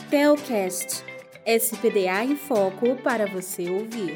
Telcast, SPDA em Foco para você ouvir.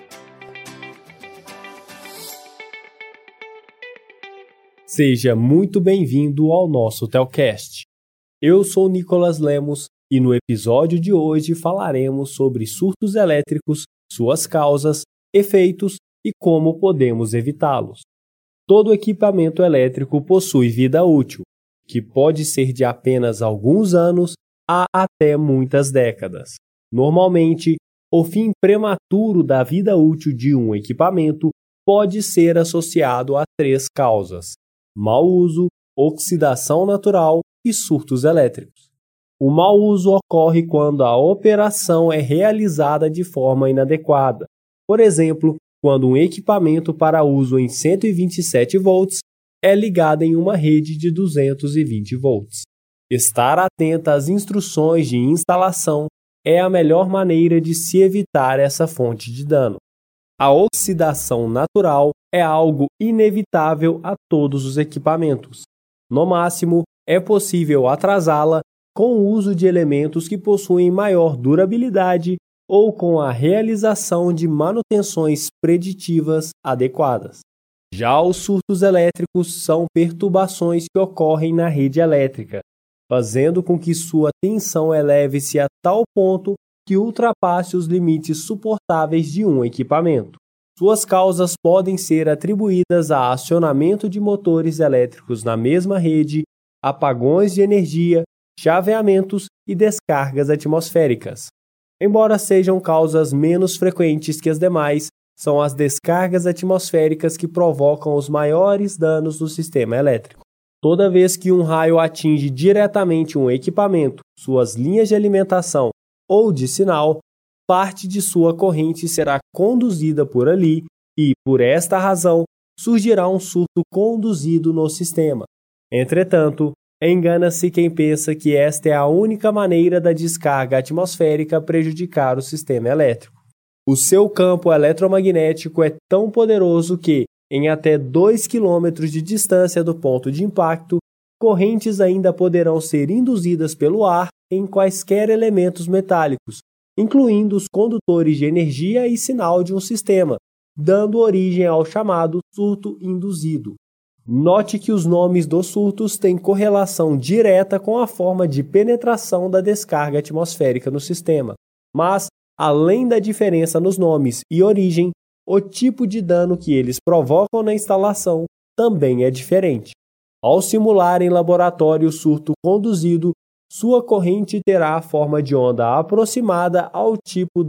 Seja muito bem-vindo ao nosso Telcast. Eu sou Nicolas Lemos e no episódio de hoje falaremos sobre surtos elétricos, suas causas, efeitos e como podemos evitá-los. Todo equipamento elétrico possui vida útil, que pode ser de apenas alguns anos a até muitas décadas. Normalmente, o fim prematuro da vida útil de um equipamento pode ser associado a 3 causas: mau uso, oxidação natural e surtos elétricos. O mau uso ocorre quando a operação é realizada de forma inadequada. Por exemplo, quando um equipamento para uso em 127 volts é ligado em uma rede de 220 volts. Estar atento às instruções de instalação é a melhor maneira de se evitar essa fonte de dano. A oxidação natural é algo inevitável a todos os equipamentos. No máximo, é possível atrasá-la com o uso de elementos que possuem maior durabilidade ou com a realização de manutenções preditivas adequadas. Já os surtos elétricos são perturbações que ocorrem na rede elétrica, fazendo com que sua tensão eleve-se a tal ponto que ultrapasse os limites suportáveis de um equipamento. Suas causas podem ser atribuídas a acionamento de motores elétricos na mesma rede, apagões de energia, chaveamentos e descargas atmosféricas. Embora sejam causas menos frequentes que as demais, são as descargas atmosféricas que provocam os maiores danos no sistema elétrico. Toda vez que um raio atinge diretamente um equipamento, suas linhas de alimentação ou de sinal, parte de sua corrente será conduzida por ali e, por esta razão, surgirá um surto conduzido no sistema. Entretanto, engana-se quem pensa que esta é a única maneira da descarga atmosférica prejudicar o sistema elétrico. O seu campo eletromagnético é tão poderoso que, em até 2 km de distância do ponto de impacto, correntes ainda poderão ser induzidas pelo ar em quaisquer elementos metálicos, incluindo os condutores de energia e sinal de um sistema, dando origem ao chamado surto induzido. Note que os nomes dos surtos têm correlação direta com a forma de penetração da descarga atmosférica no sistema, mas, além da diferença nos nomes e origem, o tipo de dano que eles provocam na instalação também é diferente. Ao simular em laboratório o surto conduzido, sua corrente terá a forma de onda aproximada ao tipo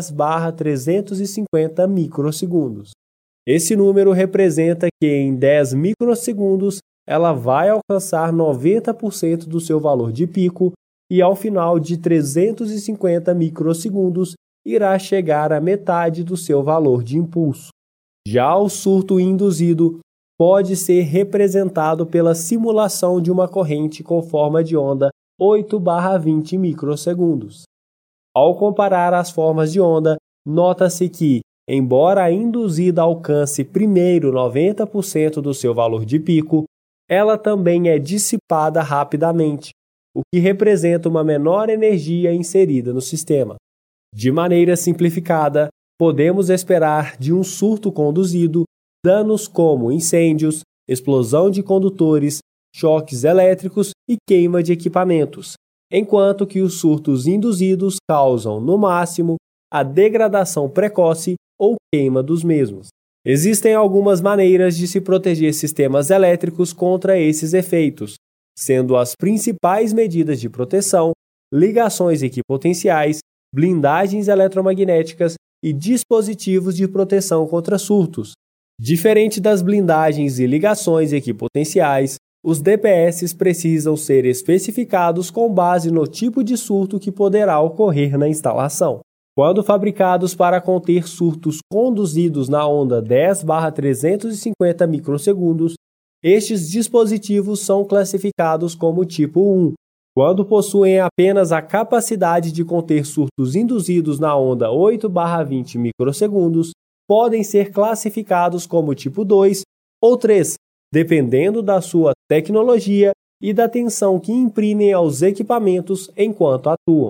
10/350 microsegundos. Esse número representa que em 10 microsegundos ela vai alcançar 90% do seu valor de pico e ao final de 350 microsegundos irá chegar à metade do seu valor de impulso. Já o surto induzido pode ser representado pela simulação de uma corrente com forma de onda 8/20 microsegundos. Ao comparar as formas de onda, nota-se que, embora a induzida alcance primeiro 90% do seu valor de pico, ela também é dissipada rapidamente, o que representa uma menor energia inserida no sistema. De maneira simplificada, podemos esperar de um surto conduzido danos como incêndios, explosão de condutores, choques elétricos e queima de equipamentos, enquanto que os surtos induzidos causam, no máximo, a degradação precoce ou queima dos mesmos. Existem algumas maneiras de se proteger sistemas elétricos contra esses efeitos, sendo as principais medidas de proteção ligações equipotenciais, blindagens eletromagnéticas e dispositivos de proteção contra surtos. Diferente das blindagens e ligações equipotenciais, os DPS precisam ser especificados com base no tipo de surto que poderá ocorrer na instalação. Quando fabricados para conter surtos conduzidos na onda 10/350 microsegundos, estes dispositivos são classificados como tipo 1. Quando possuem apenas a capacidade de conter surtos induzidos na onda 8/20 microsegundos, podem ser classificados como tipo 2 ou 3, dependendo da sua tecnologia e da tensão que imprimem aos equipamentos enquanto atuam.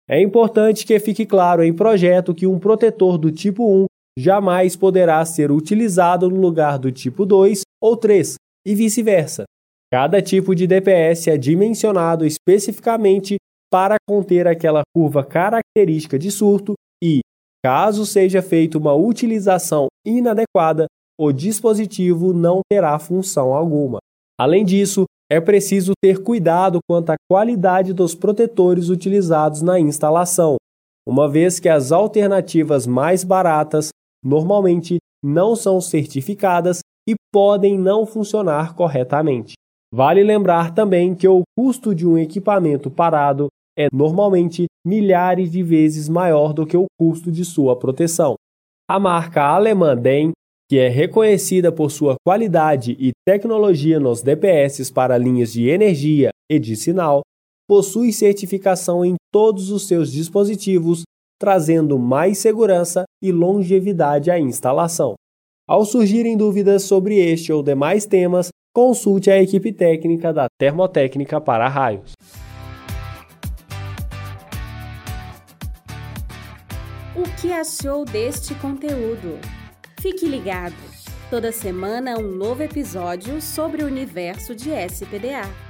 É importante que fique claro em projeto que um protetor do tipo 1 jamais poderá ser utilizado no lugar do tipo 2 ou 3, e vice-versa. Cada tipo de DPS é dimensionado especificamente para conter aquela curva característica de surto e, caso seja feita uma utilização inadequada, o dispositivo não terá função alguma. Além disso, é preciso ter cuidado quanto à qualidade dos protetores utilizados na instalação, uma vez que as alternativas mais baratas normalmente não são certificadas e podem não funcionar corretamente. Vale lembrar também que o custo de um equipamento parado é normalmente milhares de vezes maior do que o custo de sua proteção. A marca alemã DEN, que é reconhecida por sua qualidade e tecnologia nos DPS para linhas de energia e de sinal, possui certificação em todos os seus dispositivos, trazendo mais segurança e longevidade à instalação. Ao surgirem dúvidas sobre este ou demais temas, consulte a equipe técnica da Termotécnica para Raios. O que achou deste conteúdo? Fique ligado! Toda semana um novo episódio sobre o universo de SPDA.